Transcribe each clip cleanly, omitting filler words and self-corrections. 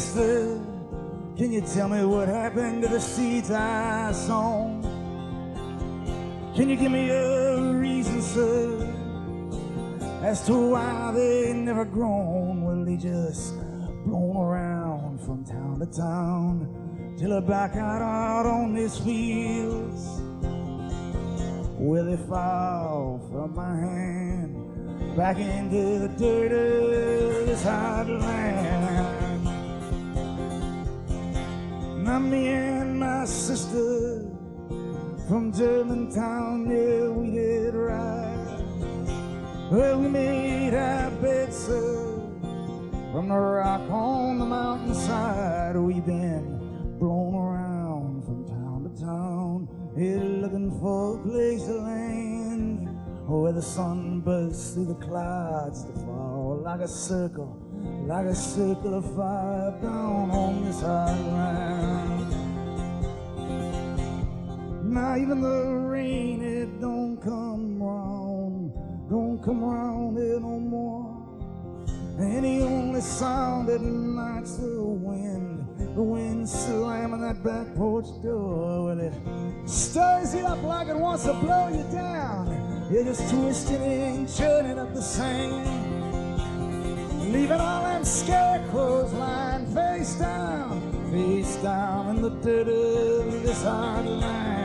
sister, can you tell me what happened to the seeds I sown? Can you give me a reason, sir, as to why they never grown? Well, they just blown around from town to town till I back out on these fields, where they fall from my hand back into the dirt of this hard land. Now me and my sister from Germantown, yeah, we did right. Well, we made our bed, sir, from the rock on the mountainside. We've been blown around from town to town, yeah, looking for a place to land where the sun bursts through the clouds to fall like a circle of fire down on this hard land. Now even the rain, it don't come round here no more. And the only sound at night's the wind slamming that back porch door. Well, it stirs you up like it wants to blow you down. You're just twisting and churning up the sand, leaving all them scarecrows lying face down in the dirt of this hard land.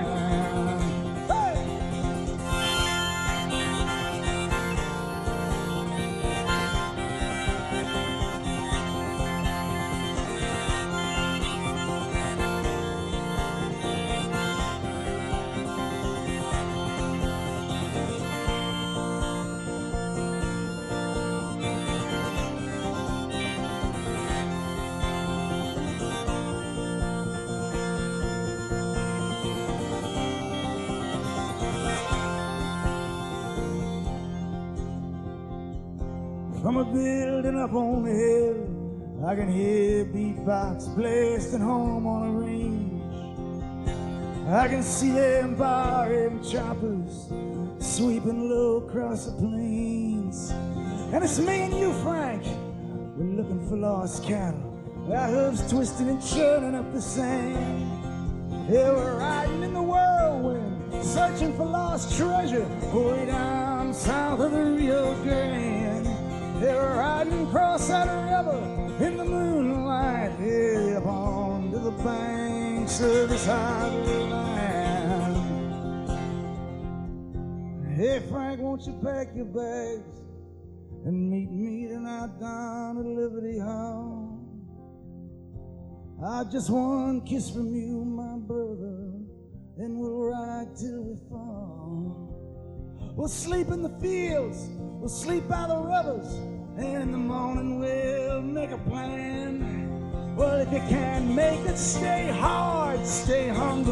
From a building up on the hill, I can hear beatbox blasting home on a range. I can see them bar-end choppers sweeping low across the plains. And it's me and you, Frank, we're looking for lost cattle, our hooves twisting and churning up the sand. Yeah, we're riding in the whirlwind, searching for lost treasure way down south of the Rio Grande. They were riding across that river in the moonlight, yeah, up onto the banks of this hard land. Hey, Frank, won't you pack your bags and meet me tonight down at Liberty Hall? I just one kiss from you, my brother, and we'll ride till we fall. We'll sleep in the fields, we'll sleep by the rivers, and in the morning we'll make a plan. Well, if you can't make it, stay hard, stay hungry.